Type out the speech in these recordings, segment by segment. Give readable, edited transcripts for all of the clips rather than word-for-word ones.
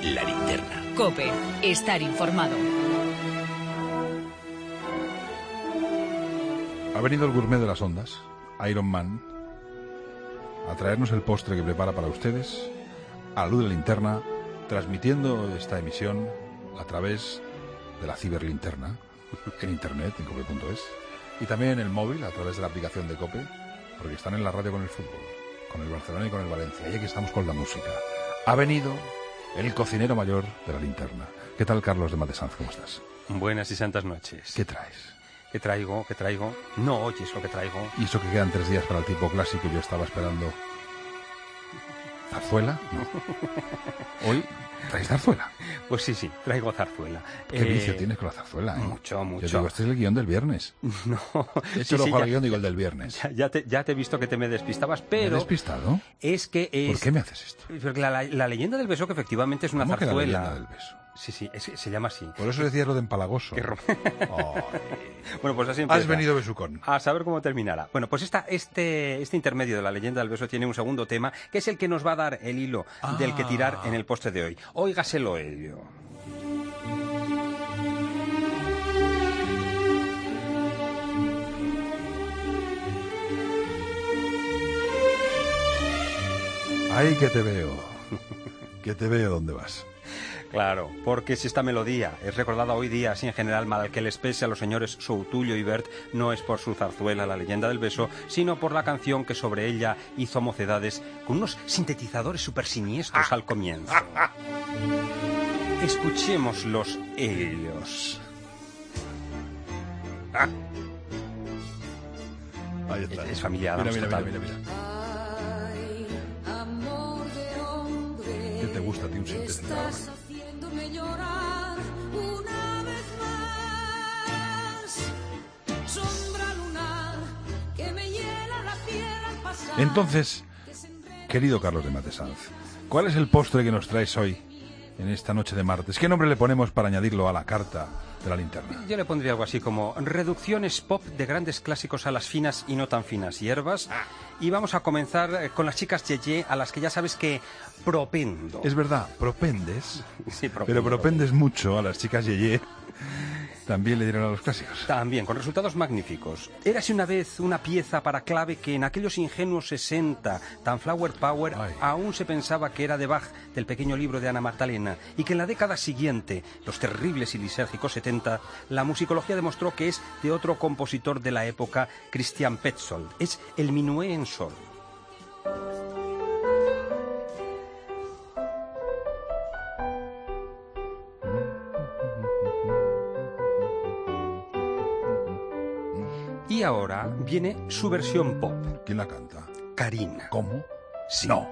La Linterna. COPE. Estar informado. Ha venido el gourmet de las ondas, Iron Man, a traernos el postre que prepara para ustedes, a la luz de la linterna, transmitiendo esta emisión a través de la ciberlinterna, en internet, en cope.es, y también en el móvil, a través de la aplicación de COPE, porque están en la radio con el fútbol, con el Barcelona y con el Valencia, y aquí estamos con la música. Ha venido el cocinero mayor de la linterna. ¿Qué tal, Carlos de Matesanz? ¿Cómo estás? Buenas y santas noches. ¿Qué traes? ¿Qué traigo? No oyes lo que traigo. Y eso que quedan 3 días para el tipo clásico, yo estaba esperando. ¿Zarzuela? No. Hoy traes zarzuela. Pues sí, traigo zarzuela. ¿Qué vicio tienes con la zarzuela? Mucho. Yo digo, este es el guión del viernes. No. De hecho, al guión, digo el del viernes. Ya te he visto que te me despistabas, pero... ¿Me he despistado? Es que es... ¿Por qué me haces esto? Porque la leyenda del beso, que efectivamente es una ¿Cómo zarzuela. Que la leyenda del beso? Sí, se llama así. Por eso decías lo de empalagoso. Bueno, pues así empieza. Has venido besucón. A saber cómo terminará. Bueno, pues este intermedio de la leyenda del beso tiene un segundo tema, que es el que nos va a dar el hilo del que tirar en el postre de hoy. Óigaselo ello. ¡Ay, que te veo! Que te veo dónde vas. Claro, porque si esta melodía es recordada hoy día, así en general, mal que les pese a los señores Soutullo y Bert, no es por su zarzuela La leyenda del beso, sino por la canción que sobre ella hizo Mocedades, con unos sintetizadores súper siniestros al comienzo. Escuchemos los ellos. Ahí está. Es familiar. Mira. ¿Qué te gusta a ti un sintetizador? Llorar una vez más. Sombra lunar que me hiela la piel al pasar. Entonces, querido Carlos de Matesanz, ¿cuál es el postre que nos traes hoy, en esta noche de martes? ¿Qué nombre le ponemos para añadirlo a la carta de la linterna? Yo le pondría algo así como reducciones pop de grandes clásicos a las finas y no tan finas hierbas. Y vamos a comenzar con las chicas Yeye, a las que ya sabes que propendo. Es verdad, propendes, Sí, propendo. pero propendes mucho a las chicas Yeye. También le dieron a los clásicos. También, con resultados magníficos. Érase una vez una pieza para clave que en aquellos ingenuos 60, tan flower power, aún se pensaba que era de Bach, del pequeño libro de Ana Magdalena, y que en la década siguiente, los terribles y lisérgicos 70, la musicología demostró que es de otro compositor de la época, Christian Petzold. Es el minué en sol. Y ahora viene su versión pop. ¿Quién la canta? Karina. ¿Cómo? Sí. No.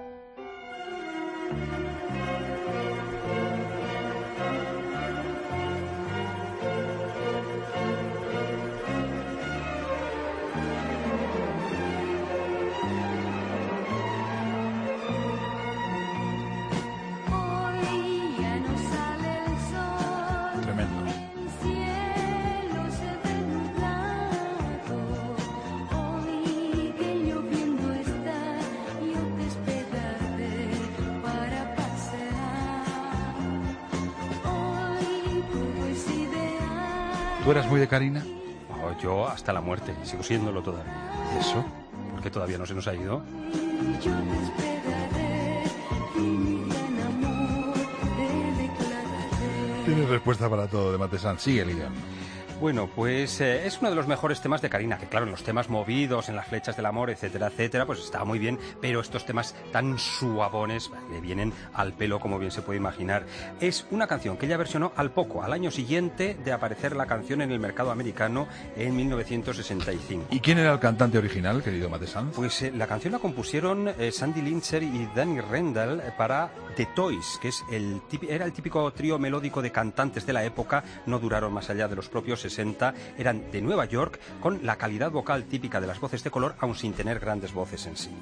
Hoy ya no sale el sol. Tremendo. El cielo se ve nublado. Hoy que lloviendo está, yo te esperaré para pasear. Hoy todo es ideal. ¿Tú eras muy de Karina? Oh, yo hasta la muerte, sigo siéndolo todavía. ¿Y eso? Porque todavía no se nos ha ido. Yo te esperaré y mi gran amor te declararé. Tienes respuesta para todo de Matesanz. Sigue el guión. Bueno, pues es uno de los mejores temas de Karina, que claro, en los temas movidos, en las flechas del amor, etcétera, pues está muy bien, pero estos temas tan suabones le vienen al pelo, como bien se puede imaginar. Es una canción que ella versionó al año siguiente de aparecer la canción en el mercado americano en 1965. ¿Y quién era el cantante original, querido Matesanz? Pues la canción la compusieron Sandy Lincher y Danny Rendell para The Toys, que era el típico trío melódico de cantantes de la época, no duraron más allá de los propios 60, eran de Nueva York, con la calidad vocal típica de las voces de color, aun sin tener grandes voces en sí.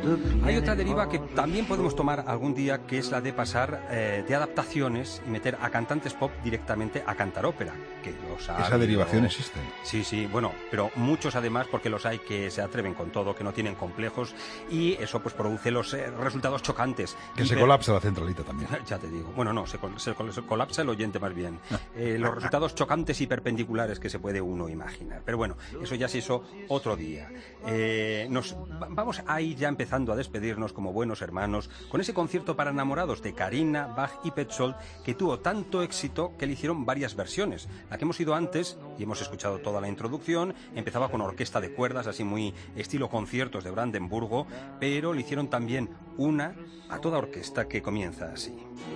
Hay otra deriva que también podemos tomar algún día, que es la de pasar de adaptaciones y meter a cantantes pop directamente a cantar ópera. Que los ha Esa habido. derivación existe. Sí, bueno, pero muchos además, porque los hay que se atreven con todo, que no tienen complejos, y eso pues produce los resultados chocantes. Que se colapsa la centralita también. Ya te digo. Bueno, no, se colapsa el oyente más bien. Los resultados chocantes y perpendiculares que se puede uno imaginar. Pero bueno, eso ya se hizo otro día. Vamos a ir ya empezando a despedirnos como buenos hermanos con ese concierto para enamorados de Carina, Bach y Petzold, que tuvo tanto éxito que le hicieron varias versiones. La que hemos ido antes, y hemos escuchado toda la introducción, empezaba con orquesta de cuerdas, así muy estilo conciertos de Brandenburgo, pero le hicieron también una a toda orquesta que comienza así.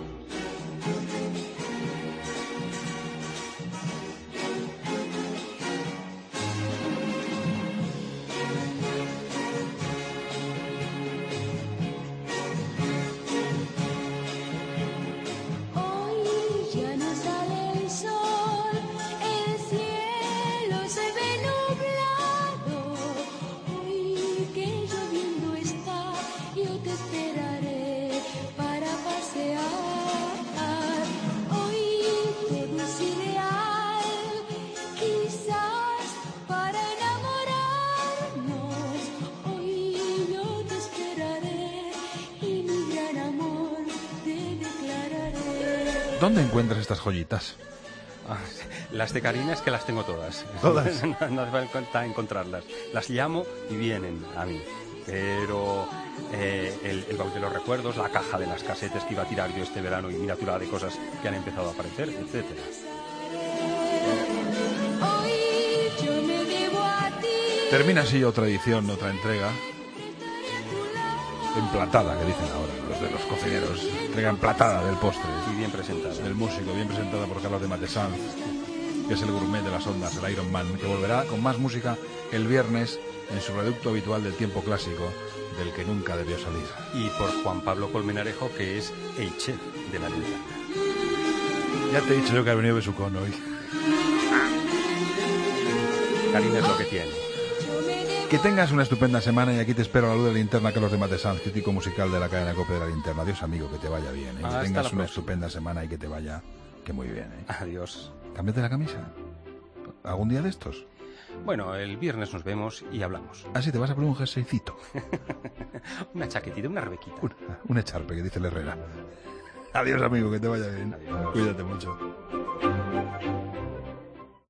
¿Dónde encuentras estas joyitas? Las de Carina es que las tengo todas. ¿Todas? No hace falta encontrarlas. Las llamo y vienen a mí. Pero el baúl de los recuerdos, la caja de las casetes que iba a tirar yo este verano y miniatura de cosas que han empezado a aparecer, etcétera. Termina así otra edición, otra entrega. Emplatada, que dicen ahora los de los cocineros. Entrega emplatada del postre. Y bien presentada. Del músico, bien presentada por Carlos de Matesanz, que es el gourmet de las ondas, el Iron Man, que volverá con más música el viernes en su reducto habitual del tiempo clásico, del que nunca debió salir. Y por Juan Pablo Colmenarejo, que es el chef de la linterna. Ya te he dicho yo que ha venido Besucón hoy. Karina es lo que tiene. Que tengas una estupenda semana y aquí te espero a la luz de la linterna, Carlos de Matesanz, crítico musical de la cadena COPE de la Linterna. Adiós, amigo, que te vaya bien. Que tengas una estupenda semana y que te vaya que muy bien. Adiós. Cámbiate la camisa. ¿Algún día de estos? Bueno, el viernes nos vemos y hablamos. Ah, sí, te vas a poner un jerseycito. Una chaquetita, una rebequita. Un echarpe, que dice el Herrera. Adiós, amigo, que te vaya bien. Adiós. Cuídate mucho.